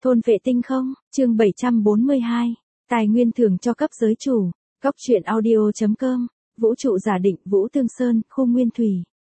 Thôn vệ tinh không, chương 742. Tài nguyên thưởng cho cấp giới chủ. Góc truyện audio.com. Vũ trụ giả định Vũ Tương Sơn, khu Nguyên Thủy.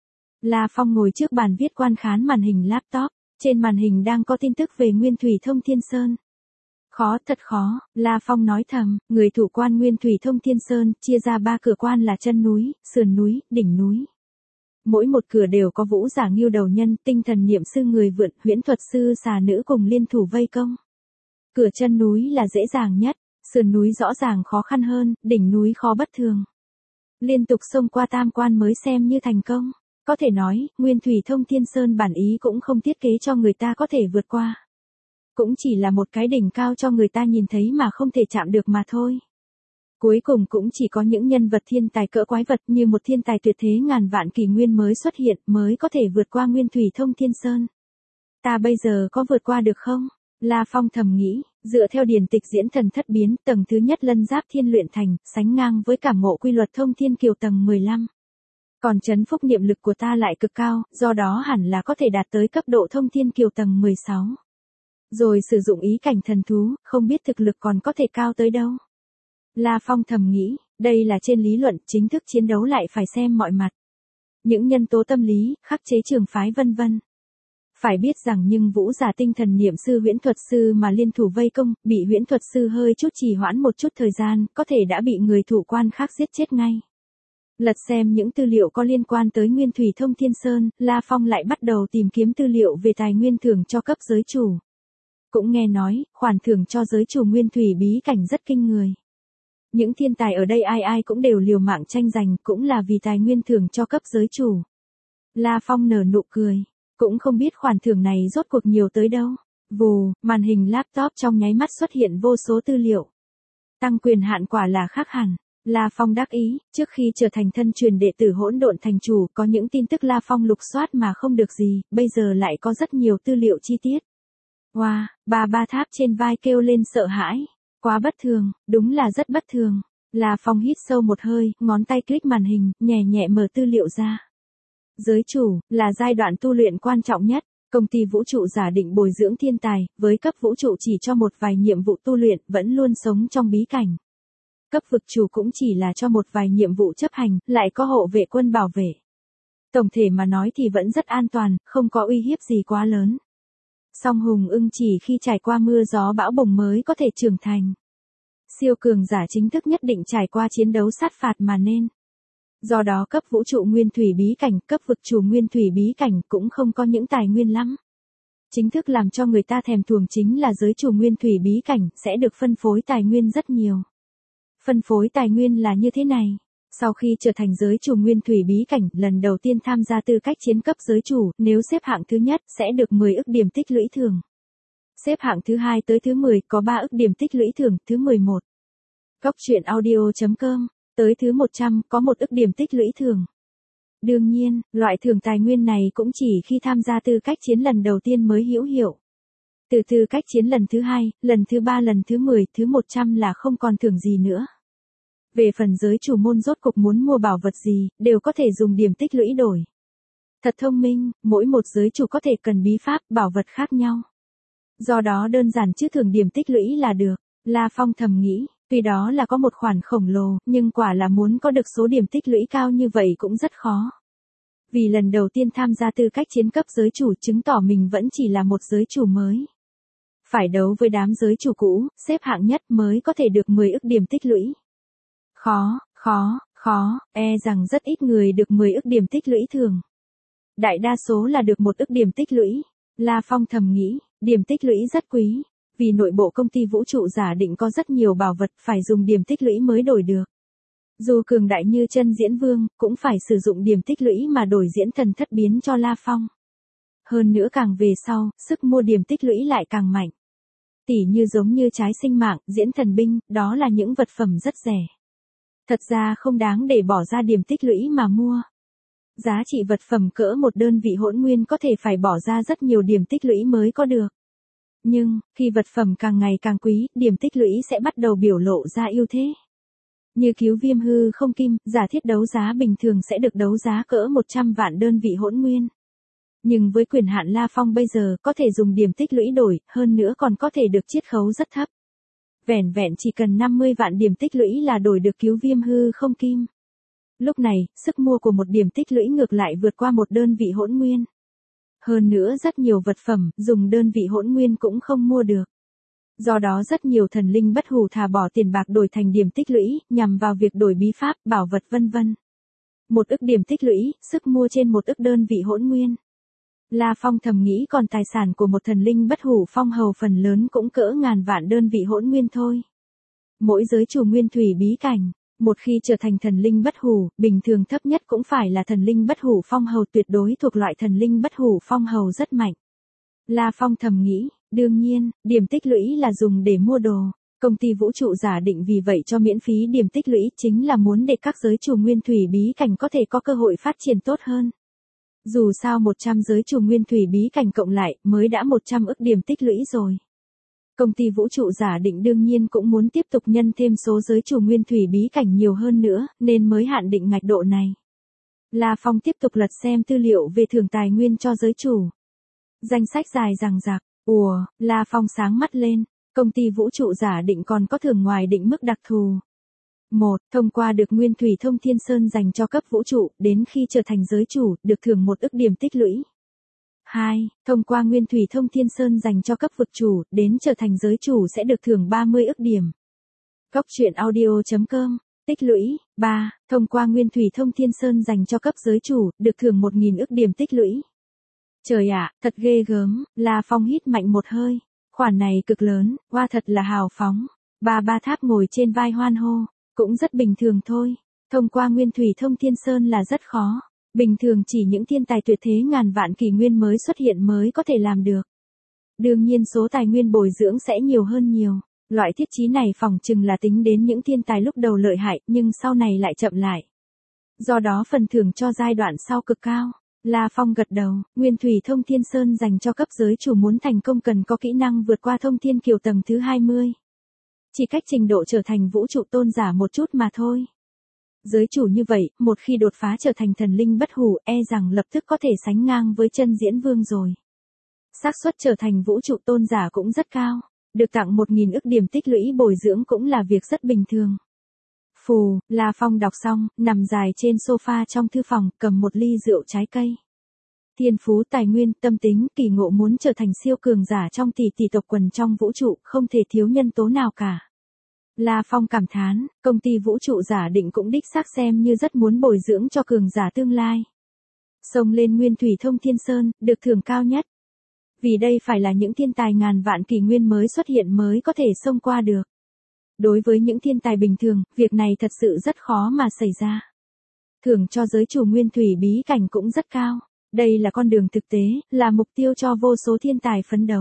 La Phong ngồi trước bàn viết quan khán màn hình laptop. Trên màn hình đang có tin tức về Nguyên Thủy Thông Thiên Sơn. Khó, thật khó, La Phong nói thầm, người thủ quan Nguyên Thủy Thông Thiên Sơn chia ra 3 cửa quan là chân núi, sườn núi, đỉnh núi. Mỗi một cửa đều có vũ giả ngưu đầu nhân, tinh thần niệm sư người vượn, huyễn thuật sư xà nữ cùng liên thủ vây công. Cửa chân núi là dễ dàng nhất, sườn núi rõ ràng khó khăn hơn, đỉnh núi khó bất thường. Liên tục xông qua tam quan mới xem như thành công. Có thể nói, Nguyên Thủy Thông Thiên Sơn bản ý cũng không thiết kế cho người ta có thể vượt qua. Cũng chỉ là một cái đỉnh cao cho người ta nhìn thấy mà không thể chạm được mà thôi. Cuối cùng cũng chỉ có những nhân vật thiên tài cỡ quái vật như một thiên tài tuyệt thế ngàn vạn kỷ nguyên mới xuất hiện mới có thể vượt qua Nguyên Thủy Thông Thiên Sơn. Ta bây giờ có vượt qua được không? La Phong thầm nghĩ, dựa theo điển tịch diễn thần thất biến tầng thứ nhất lân giáp thiên luyện thành, sánh ngang với cảm ngộ quy luật thông thiên kiều tầng 15. Còn chấn phúc niệm lực của ta lại cực cao, do đó hẳn là có thể đạt tới cấp độ thông thiên kiều tầng 16. Rồi sử dụng ý cảnh thần thú, không biết thực lực còn có thể cao tới đâu. La Phong thầm nghĩ, đây là trên lý luận, chính thức chiến đấu lại phải xem mọi mặt. Những nhân tố tâm lý, khắc chế trường phái vân vân. Phải biết rằng nhưng vũ giả tinh thần niệm sư huyễn thuật sư mà liên thủ vây công, bị huyễn thuật sư hơi chút trì hoãn một chút thời gian, có thể đã bị người thủ quan khác giết chết ngay. Lật xem những tư liệu có liên quan tới Nguyên Thủy Thông Thiên Sơn, La Phong lại bắt đầu tìm kiếm tư liệu về tài nguyên thưởng cho cấp giới chủ. Cũng nghe nói, khoản thưởng cho giới chủ Nguyên Thủy bí cảnh rất kinh người. Những thiên tài ở đây ai ai cũng đều liều mạng tranh giành, cũng là vì tài nguyên thưởng cho cấp giới chủ. La Phong nở nụ cười, cũng không biết khoản thưởng này rốt cuộc nhiều tới đâu. Vù, màn hình laptop trong nháy mắt xuất hiện vô số tư liệu. Tăng quyền hạn quả là khác hẳn. La Phong đắc ý, trước khi trở thành thân truyền đệ tử hỗn độn thành chủ có những tin tức La Phong lục soát mà không được gì, bây giờ lại có rất nhiều tư liệu chi tiết. Wow, ba tháp trên vai kêu lên sợ hãi. Quá bất thường, đúng là rất bất thường. La Phong hít sâu một hơi, ngón tay click màn hình, nhẹ nhẹ mở tư liệu ra. Giới chủ, là giai đoạn tu luyện quan trọng nhất. Công ty vũ trụ giả định bồi dưỡng thiên tài, với cấp vũ trụ chỉ cho một vài nhiệm vụ tu luyện, vẫn luôn sống trong bí cảnh. Cấp vực chủ cũng chỉ là cho một vài nhiệm vụ chấp hành, lại có hộ vệ quân bảo vệ. Tổng thể mà nói thì vẫn rất an toàn, không có uy hiếp gì quá lớn. Song hùng ưng chỉ khi trải qua mưa gió bão bùng mới có thể trưởng thành. Siêu cường giả chính thức nhất định trải qua chiến đấu sát phạt mà nên. Do đó cấp vũ trụ Nguyên Thủy bí cảnh, cấp vực chủ Nguyên Thủy bí cảnh cũng không có những tài nguyên lắm. Chính thức làm cho người ta thèm thuồng chính là giới chủ Nguyên Thủy bí cảnh sẽ được phân phối tài nguyên rất nhiều. Phân phối tài nguyên là như thế này. Sau khi trở thành giới chủ Nguyên Thủy bí cảnh, lần đầu tiên tham gia tư cách chiến cấp giới chủ, nếu xếp hạng thứ nhất, sẽ được 10 ức điểm tích lũy thưởng. Xếp hạng thứ 2 tới thứ 10, có 3 ức điểm tích lũy thưởng, thứ 11. Góc truyện audio.com, tới thứ 100, có 1 ức điểm tích lũy thưởng. Đương nhiên, loại thưởng tài nguyên này cũng chỉ khi tham gia tư cách chiến lần đầu tiên mới hữu hiệu. Từ tư cách chiến lần thứ 2, lần thứ 3, lần thứ 10, thứ 100 là không còn thưởng gì nữa. Về phần giới chủ môn rốt cục muốn mua bảo vật gì, đều có thể dùng điểm tích lũy đổi. Thật thông minh, mỗi một giới chủ có thể cần bí pháp, bảo vật khác nhau. Do đó đơn giản chứ thưởng điểm tích lũy là được. La Phong thầm nghĩ, tuy đó là có một khoản khổng lồ, nhưng quả là muốn có được số điểm tích lũy cao như vậy cũng rất khó. Vì lần đầu tiên tham gia tư cách chiến cấp giới chủ chứng tỏ mình vẫn chỉ là một giới chủ mới. Phải đấu với đám giới chủ cũ, xếp hạng nhất mới có thể được 10 ức điểm tích lũy. Khó, rằng rất ít người được 10 ức điểm tích lũy thường. Đại đa số là được 1 ức điểm tích lũy. La Phong thầm nghĩ, điểm tích lũy rất quý. Vì nội bộ công ty vũ trụ giả định có rất nhiều bảo vật phải dùng điểm tích lũy mới đổi được. Dù cường đại như chân diễn vương, cũng phải sử dụng điểm tích lũy mà đổi diễn thần thất biến cho La Phong. Hơn nữa càng về sau, sức mua điểm tích lũy lại càng mạnh. Tỉ như giống như trái sinh mạng, diễn thần binh, đó là những vật phẩm rất rẻ. Thật ra không đáng để bỏ ra điểm tích lũy mà mua. Giá trị vật phẩm cỡ một đơn vị hỗn nguyên có thể phải bỏ ra rất nhiều điểm tích lũy mới có được. Nhưng, khi vật phẩm càng ngày càng quý, điểm tích lũy sẽ bắt đầu biểu lộ ra ưu thế. Như cứu viêm hư không kim, giả thiết đấu giá bình thường sẽ được đấu giá cỡ 100 vạn đơn vị hỗn nguyên. Nhưng với quyền hạn La Phong bây giờ có thể dùng điểm tích lũy đổi, hơn nữa còn có thể được chiết khấu rất thấp. Vẻn vẹn chỉ cần 50 vạn điểm tích lũy là đổi được cứu viêm hư không kim. Lúc này, sức mua của một điểm tích lũy ngược lại vượt qua một đơn vị hỗn nguyên. Hơn nữa rất nhiều vật phẩm dùng đơn vị hỗn nguyên cũng không mua được. Do đó rất nhiều thần linh bất hủ thà bỏ tiền bạc đổi thành điểm tích lũy, nhằm vào việc đổi bí pháp, bảo vật vân vân. 1 ức điểm tích lũy, sức mua trên 1 ức đơn vị hỗn nguyên. La Phong thầm nghĩ còn tài sản của một thần linh bất hủ phong hầu phần lớn cũng cỡ ngàn vạn đơn vị hỗn nguyên thôi. Mỗi giới chủ nguyên thủy bí cảnh, một khi trở thành thần linh bất hủ, bình thường thấp nhất cũng phải là thần linh bất hủ phong hầu, tuyệt đối thuộc loại thần linh bất hủ phong hầu rất mạnh. La Phong thầm nghĩ, đương nhiên, điểm tích lũy là dùng để mua đồ. Công ty vũ trụ giả định vì vậy cho miễn phí điểm tích lũy chính là muốn để các giới chủ nguyên thủy bí cảnh có thể có cơ hội phát triển tốt hơn. Dù sao 100 giới chủ nguyên thủy bí cảnh cộng lại mới đã 100 ức điểm tích lũy rồi. Công ty vũ trụ giả định đương nhiên cũng muốn tiếp tục nhân thêm số giới chủ nguyên thủy bí cảnh nhiều hơn nữa, nên mới hạn định ngạch độ này. La Phong tiếp tục lật xem tư liệu về thưởng tài nguyên cho giới chủ. Danh sách dài dằng dặc, La Phong sáng mắt lên, công ty vũ trụ giả định còn có thưởng ngoài định mức đặc thù. 1. Thông qua được Nguyên Thủy Thông Thiên Sơn dành cho cấp vũ trụ, đến khi trở thành giới chủ, được thưởng 1 ức điểm tích lũy. 2. Thông qua Nguyên Thủy Thông Thiên Sơn dành cho cấp vực chủ, đến trở thành giới chủ sẽ được thưởng 30 ức điểm. Góc truyện audio.com, tích lũy. 3. Thông qua Nguyên Thủy Thông Thiên Sơn dành cho cấp giới chủ, được thưởng 1.000 ức điểm tích lũy. Trời ạ, thật ghê gớm, La Phong hít mạnh một hơi. Khoản này cực lớn, hoa thật là hào phóng. Ba Tháp ngồi trên vai hoan hô. Cũng rất bình thường thôi. Thông qua Nguyên Thủy Thông Thiên Sơn là rất khó. Bình thường chỉ những thiên tài tuyệt thế ngàn vạn kỷ nguyên mới xuất hiện mới có thể làm được. Đương nhiên số tài nguyên bồi dưỡng sẽ nhiều hơn nhiều. Loại thiết chí này phỏng chừng là tính đến những thiên tài lúc đầu lợi hại nhưng sau này lại chậm lại. Do đó phần thưởng cho giai đoạn sau cực cao. La Phong gật đầu, Nguyên Thủy Thông Thiên Sơn dành cho cấp giới chủ muốn thành công cần có kỹ năng vượt qua thông thiên kiều tầng thứ 20. Chỉ cách trình độ trở thành vũ trụ tôn giả một chút mà thôi. Giới chủ như vậy, một khi đột phá trở thành thần linh bất hủ, e rằng lập tức có thể sánh ngang với chân diễn vương rồi. Xác suất trở thành vũ trụ tôn giả cũng rất cao, được tặng 1.000 ức điểm tích lũy bồi dưỡng cũng là việc rất bình thường. Phù, La Phong đọc xong, nằm dài trên sofa trong thư phòng, cầm một ly rượu trái cây. Thiên phú tài nguyên, tâm tính, kỳ ngộ muốn trở thành siêu cường giả trong tỷ tộc quần trong vũ trụ, không thể thiếu nhân tố nào cả. La Phong cảm thán, công ty vũ trụ giả định cũng đích xác xem như rất muốn bồi dưỡng cho cường giả tương lai. Xông lên Nguyên Thủy Thông Thiên Sơn, được thưởng cao nhất. Vì đây phải là những thiên tài ngàn vạn kỷ nguyên mới xuất hiện mới có thể xông qua được. Đối với những thiên tài bình thường, việc này thật sự rất khó mà xảy ra. Thưởng cho giới chủ Nguyên Thủy bí cảnh cũng rất cao. Đây là con đường thực tế, là mục tiêu cho vô số thiên tài phấn đấu.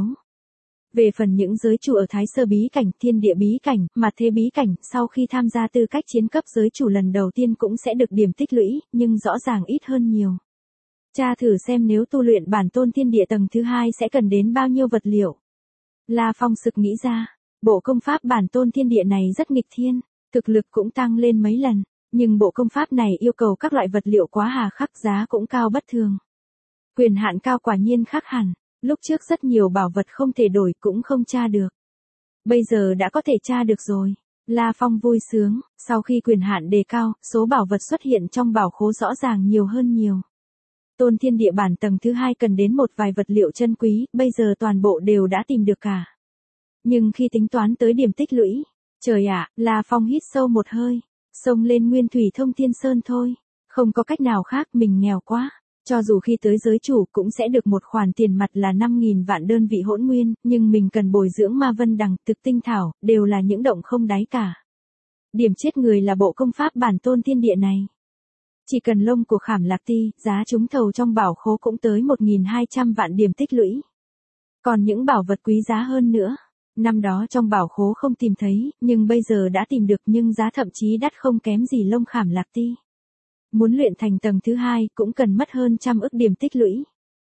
Về phần những giới chủ ở Thái Sơ bí cảnh, Thiên Địa bí cảnh, Mạt Thế bí cảnh, sau khi tham gia tư cách chiến cấp giới chủ lần đầu tiên cũng sẽ được điểm tích lũy, nhưng rõ ràng ít hơn nhiều. Tra thử xem nếu tu luyện bản tôn thiên địa tầng thứ 2 sẽ cần đến bao nhiêu vật liệu. La Phong sực nghĩ ra, bộ công pháp bản tôn thiên địa này rất nghịch thiên, thực lực cũng tăng lên mấy lần, nhưng bộ công pháp này yêu cầu các loại vật liệu quá hà khắc, giá cũng cao bất thường. Quyền hạn cao quả nhiên khác hẳn, lúc trước rất nhiều bảo vật không thể đổi cũng không tra được. Bây giờ đã có thể tra được rồi. La Phong vui sướng, sau khi quyền hạn đề cao, số bảo vật xuất hiện trong bảo khố rõ ràng nhiều hơn nhiều. Tôn thiên địa bản tầng thứ 2 cần đến một vài vật liệu chân quý, bây giờ toàn bộ đều đã tìm được cả. Nhưng khi tính toán tới điểm tích lũy, trời ạ, La Phong hít sâu một hơi, xông lên Nguyên Thủy Thông Thiên Sơn thôi, không có cách nào khác, mình nghèo quá. Cho dù khi tới giới chủ cũng sẽ được một khoản tiền mặt là 5.000 vạn đơn vị hỗn nguyên, nhưng mình cần bồi dưỡng ma vân đằng, thực tinh thảo, đều là những động không đáy cả. Điểm chết người là bộ công pháp bản tôn thiên địa này. Chỉ cần lông của Khảm Lạc Ti, giá trúng thầu trong bảo khố cũng tới 1.200 vạn điểm tích lũy. Còn những bảo vật quý giá hơn nữa, năm đó trong bảo khố không tìm thấy, nhưng bây giờ đã tìm được, nhưng giá thậm chí đắt không kém gì lông Khảm Lạc Ti. Muốn luyện thành tầng thứ 2 cũng cần mất hơn 100 ức điểm tích lũy.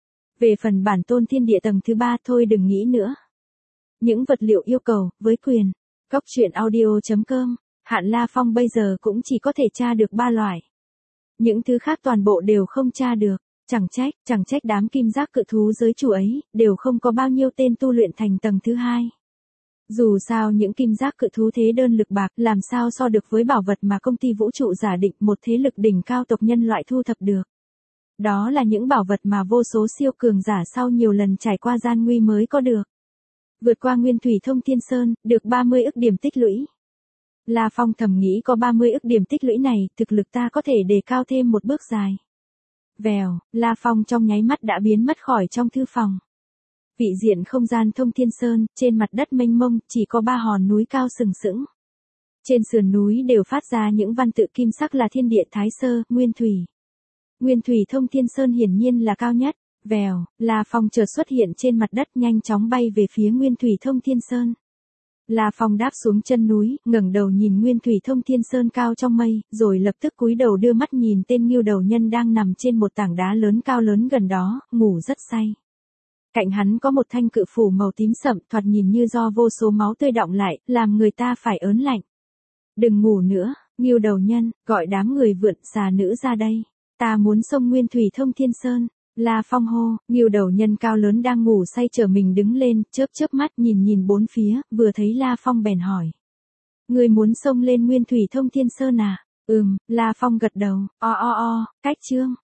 Về phần bản tôn thiên địa tầng thứ 3 thôi đừng nghĩ nữa. Những vật liệu yêu cầu, với quyền. Góc truyện audio.com, hạn La Phong bây giờ cũng chỉ có thể tra được 3 loại. Những thứ khác toàn bộ đều không tra được. Chẳng trách đám kim giác cự thú giới chủ ấy, đều không có bao nhiêu tên tu luyện thành tầng thứ hai. Dù sao những kim giác cự thú thế đơn lực bạc làm sao so được với bảo vật mà công ty vũ trụ giả định một thế lực đỉnh cao tộc nhân loại thu thập được. Đó là những bảo vật mà vô số siêu cường giả sau nhiều lần trải qua gian nguy mới có được. Vượt qua Nguyên Thủy Thông Thiên Sơn, được 30 ức điểm tích lũy. La Phong thầm nghĩ có 30 ức điểm tích lũy này, thực lực ta có thể đề cao thêm một bước dài. Vèo, La Phong trong nháy mắt đã biến mất khỏi trong thư phòng. Vị diện không gian Thông Thiên Sơn, trên mặt đất mênh mông, chỉ có 3 hòn núi cao sừng sững. Trên sườn núi đều phát ra những văn tự kim sắc là Thiên Địa Thái Sơ, Nguyên Thủy. Nguyên Thủy Thông Thiên Sơn hiển nhiên là cao nhất. Vèo, La Phong chợt xuất hiện trên mặt đất nhanh chóng bay về phía Nguyên Thủy Thông Thiên Sơn. La Phong đáp xuống chân núi, ngẩng đầu nhìn Nguyên Thủy Thông Thiên Sơn cao trong mây, rồi lập tức cúi đầu đưa mắt nhìn tên Ngưu Đầu Nhân đang nằm trên một tảng đá lớn cao lớn gần đó, ngủ rất say. Cạnh hắn có một thanh cự phủ màu tím sậm, thoạt nhìn như do vô số máu tươi đọng lại, làm người ta phải ớn lạnh. Đừng ngủ nữa, Ngưu Đầu Nhân, gọi đám người vượn xà nữ ra đây. Ta muốn xông Nguyên Thủy Thông Thiên Sơn. La Phong hô, Ngưu Đầu Nhân cao lớn đang ngủ say trở mình đứng lên, chớp mắt nhìn bốn phía, vừa thấy La Phong bèn hỏi. Người muốn xông lên Nguyên Thủy Thông Thiên Sơn à? La Phong gật đầu, cách chương.